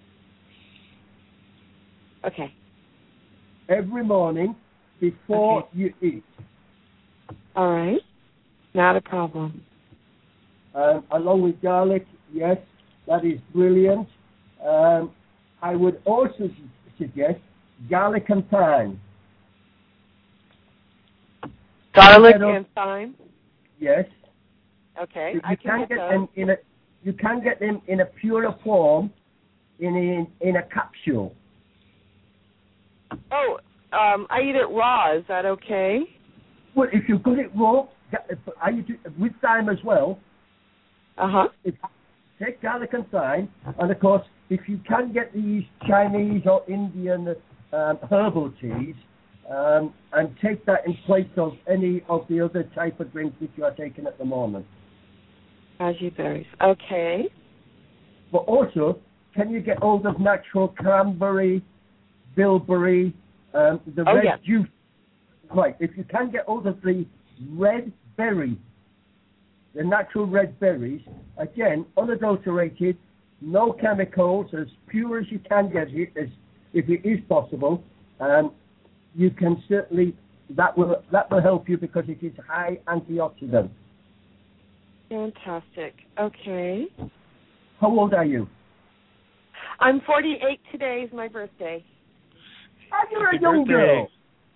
Okay. Every morning before Okay. you eat. All right. Not a problem. Um, along with garlic, yes, that is brilliant. Um, I would also su- suggest garlic and thyme. Garlic Instead of- and thyme? Yes. Okay, You I can can get get those. them in a you can get them in a purer form in a, in a capsule. Oh, um, I eat it raw. Is that okay? Well, if you put it raw, I use it with thyme as well. Uh-huh. If, take garlic and thyme, and of course, if you can get these Chinese or Indian um, herbal teas, um, and take that in place of any of the other type of drinks that you are taking at the moment. Cashew berries. Okay. But also, can you get hold of natural cranberry, bilberry, um, the Oh, red yes. juice? Right, if you can get hold of the red berry, the natural red berries, again, unadulterated, no chemicals, as pure as you can get it, as if it is possible, um, you can certainly, that will that will help you because it is high antioxidant. Fantastic. Okay. How old are you? I'm forty-eight. Today is my birthday. Oh, you're Happy a young birthday.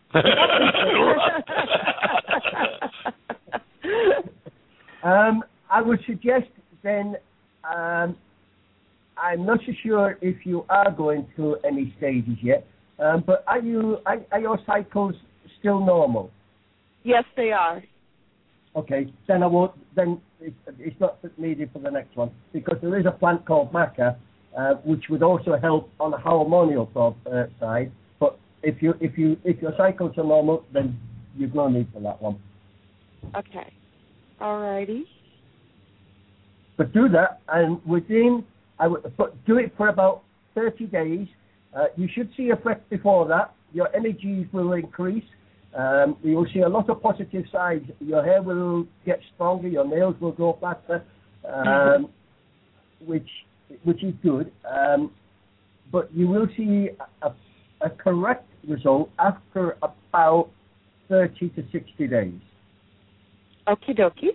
girl. um, I would suggest then, um, I'm not so sure if you are going through any stages yet, um, but are you are, are your cycles still normal? Yes, they are. Okay, then I won't. Then it's, it's not needed for the next one because there is a plant called maca, uh, which would also help on the hormonal pro- uh, side. But if you if you if your cycles are normal, then you've no need for that one. Okay. All righty. But do that, and within I would but do it for about thirty days. Uh, you should see effect before that. Your energies will increase. Um, you will see a lot of positive sides. Your hair will get stronger. Your nails will grow faster, um, which which is good. Um, but you will see a, a correct result after about thirty to sixty days. Okie dokie.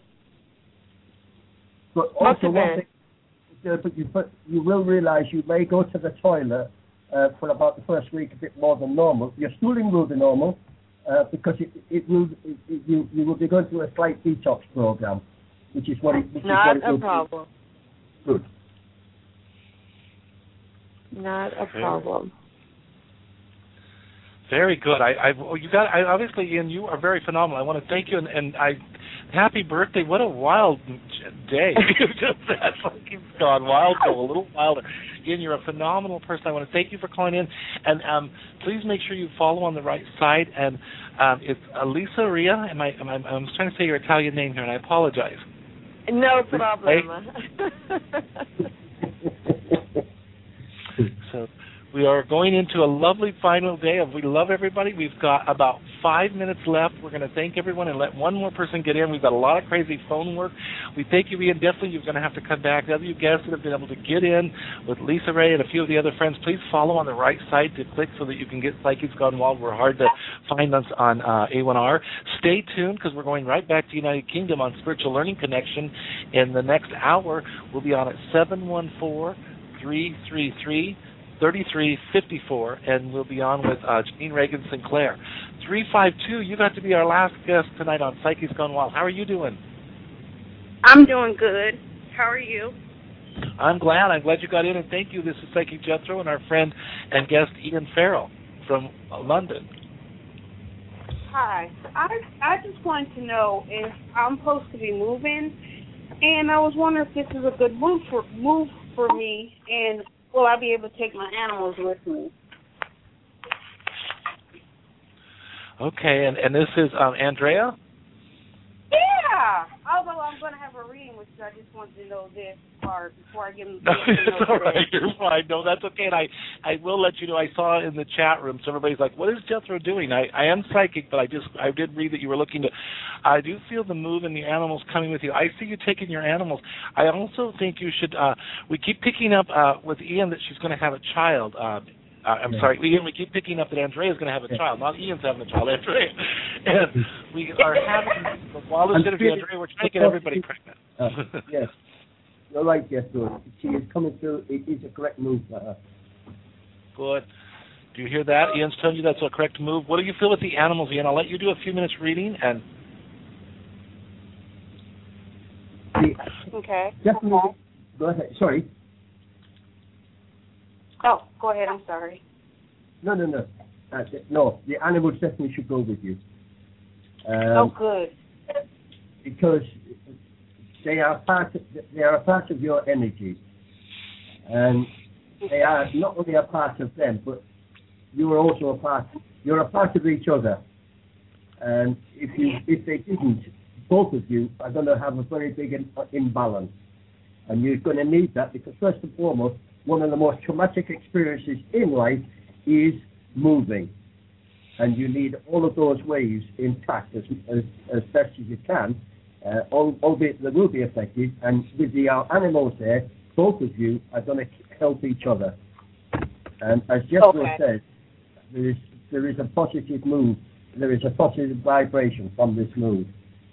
But also, Not one thing, uh, but you but you will realise you may go to the toilet uh, for about the first week a bit more than normal. Your stooling will be normal. Uh, because it, it will, it, it, you, you will be going through a slight detox program, which is what it, which Not is what it a will problem. be. Good. Not a problem. Very good. I, I well, you got. I, obviously, Ian, you are very phenomenal. I want to thank you, and, and I, happy birthday. What a wild day! You just had fucking gone wild, go a little wilder. Ian, you're a phenomenal person. I want to thank you for calling in, and um, please make sure you follow on the right side. And um, it's Elisa Ria. Am I? Am I? I'm trying to say your Italian name here, and I apologize. No problem. So we are going into a lovely final day of We Love Everybody. We've got about five minutes left. We're going to thank everyone and let one more person get in. We've got a lot of crazy phone work. We thank you, Ian. Definitely you're going to have to come back. The other guests that have been able to get in with Lisa Ray and a few of the other friends, please follow on the right side to click so that you can get Psychics Gone Wild. We're hard to find us on uh, A one R. Stay tuned because we're going right back to United Kingdom on Spiritual Learning Connection. In the next hour, we'll be on at seven one four, three three three, thirty-three fifty-four, and we'll be on with uh, Janine Reagan Sinclair. three five two, you got to be our last guest tonight on Psychics Gone Wild. How are you doing? I'm doing good. How are you? I'm glad. I'm glad you got in, and thank you. This is Psychic Jethro and our friend and guest Ian Farrell from uh, London. Hi. I I just wanted to know if I'm supposed to be moving, and I was wondering if this is a good move for move for me, and will I be able to take my animals with me? Okay, and, and this is um, Andrea? Yeah. Although I'm going to have a reading with you, I just wanted to know this part before I give them. No, it's all right. You're fine. No, that's okay. And I, I will let you know. I saw in the chat room, so everybody's like, "What is Jethro doing?" I, I am psychic, but I just, I did read that you were looking to. I do feel the move and the animals coming with you. I see you taking your animals. I also think you should. Uh, we keep picking up uh, with Ian that she's going to have a child. Uh, Uh, I'm yeah. sorry, Ian, we keep picking up that Andrea's going to have a child. Not Ian's having a child, Andrea. And we are having the wildest interview, Andrea. We're trying to get everybody pregnant. Uh, yes. You're right, yes, George. She is coming through. It is a correct move for her. Good. Do you hear that? Ian's telling you that's a correct move. What do you feel with the animals, Ian? I'll let you do a few minutes reading. and. Okay. Definitely. Go ahead. Sorry. Oh, go ahead. I'm sorry. No, no, no. Uh, no, the animals definitely should go with you. Um, oh, good. Because they are part of, they are a part of your energy, and they are not only a part of them, but you are also a part. You're a part of each other. And if you if they didn't, both of you are going to have a very big in, imbalance, and you're going to need that because first and foremost, one of the most traumatic experiences in life is moving. And you need all of those ways intact as as, as best as you can, uh, albeit they will be affected. And with the uh, animals there, both of you are going to help each other. And as Jethro okay. said, there is, there is a positive move. There is a positive vibration from this move.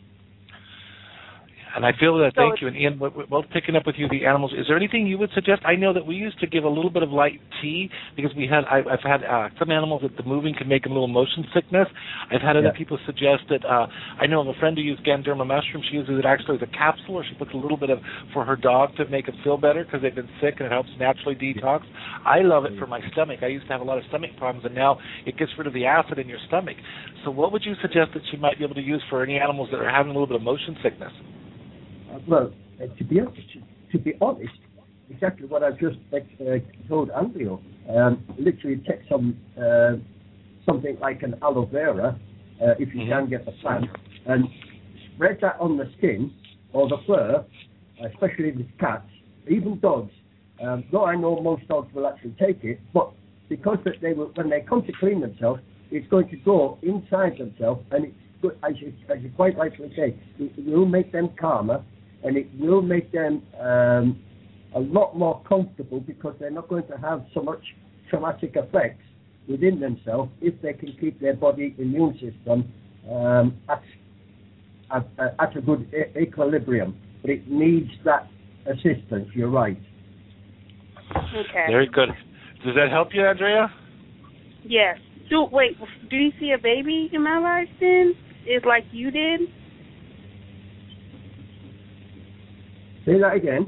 And I feel that, thank you. And Ian, we're both picking up with you the animals. Is there anything you would suggest? I know that we used to give a little bit of light tea because we had, I, I've had uh, some animals that the moving can make them a little motion sickness. I've had other yeah. people suggest that, uh, I know of a friend who used Ganderma mushroom. She uses it actually as a capsule, or she puts a little bit of, for her dog to make them feel better because they've been sick and it helps naturally detox. I love it for my stomach. I used to have a lot of stomach problems and now it gets rid of the acid in your stomach. So what would you suggest that she might be able to use for any animals that are having a little bit of motion sickness? Well, uh, to be honest, to be honest, exactly what I've just uh, told Andrea. Um, literally, take some uh, something like an aloe vera, uh, if you mm-hmm. can get the plant, and spread that on the skin or the fur, especially with cats, even dogs. Um, though I know most dogs will actually take it, but because that they will, when they come to clean themselves, it's going to go inside themselves, and it's good, as you, as you quite rightly say, it will make them calmer. And it will make them um, a lot more comfortable because they're not going to have so much traumatic effects within themselves if they can keep their body immune system um, at, at, at a good e- equilibrium. But it needs that assistance, you're right. Okay. Very good. Does that help you, Andrea? Yes. So, wait, do you see a baby in my life then? It's like you did? Say that again.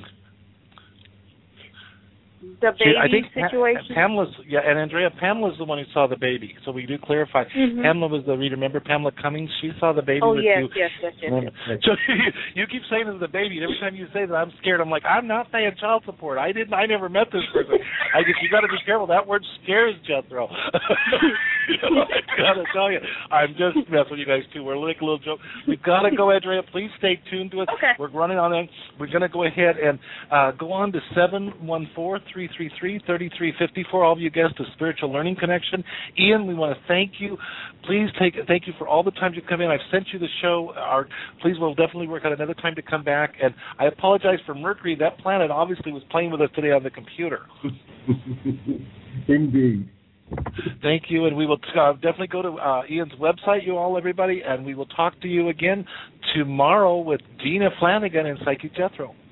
The baby I think situation? Pa- Pamela's, yeah, and Andrea, Pamela's the one who saw the baby. So we do clarify. Mm-hmm. Pamela was the, remember Pamela Cummings? She saw the baby oh, with yes, you. yes, yes, yes, yes, yes. So you keep saying it's the baby, and every time you say that, I'm scared. I'm like, I'm not paying child support. I didn't. I never met this person. I guess you got to be careful. That word scares Jethro. You know, I got to tell you, I'm just messing with you guys too. We're like a little joke. We've got to go, Andrea. Please stay tuned to us. Okay. We're running on in. We're going to go ahead and uh, go on to seven one four, three three three, three three five four. All of you guests to Spiritual Learning Connection. Ian, we want to thank you. Please take thank you for all the times you come in. I've sent you the show. Our, please, we'll definitely work out another time to come back. And I apologize for Mercury. That planet obviously was playing with us today on the computer. Indeed. Thank you, and we will uh, definitely go to uh, Ian's website, you all, everybody, and we will talk to you again tomorrow with Dina Flanagan and Psychic Jethro.